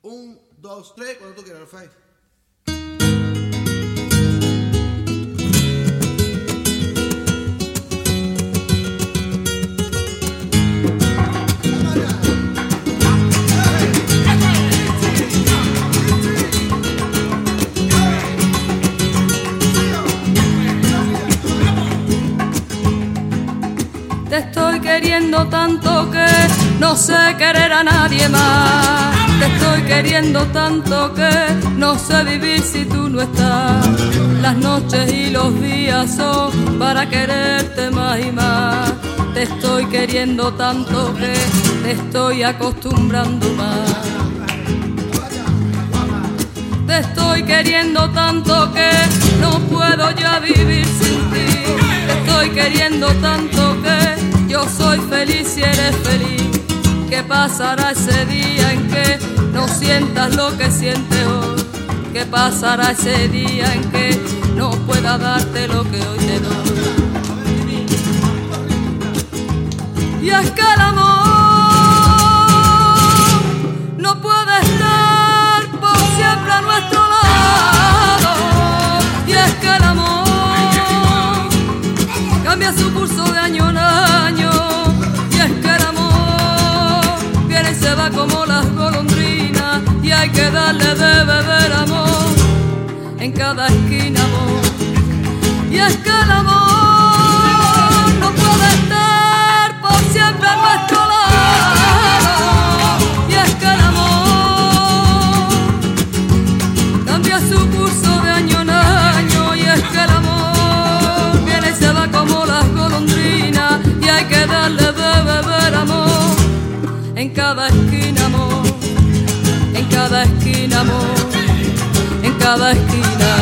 1, 2, 3, cuando tú quieras, Rafael. Te estoy queriendo tanto que no sé querer a nadie más. Te estoy queriendo tanto que no sé vivir si tú no estás. Las noches y los días son para quererte más y más. Te estoy queriendo tanto que te estoy acostumbrando más. Te estoy queriendo tanto que no puedo ya vivir sin ti. Te estoy queriendo tanto que yo soy feliz si eres feliz. ¿Qué pasará ese día en que no sientas lo que sientes hoy? ¿Qué pasará ese día en que no pueda darte lo que hoy te doy? Y es que el amor no puede estar por siempre a nuestro lado. Y es que el amor cambia su curso de año en año. Y es que el amor viene y se va como las golondrinas. Y hay que darle de beber amor en cada esquina, amor. Y es que el amor no puede estar por siempre a nuestro lado. Y es que el amor cambia su curso de año en año. Y es que el amor viene y se va como las golondrinas. Y hay que darle de beber amor en cada esquina, amor. En cada esquina, amor. En cada esquina.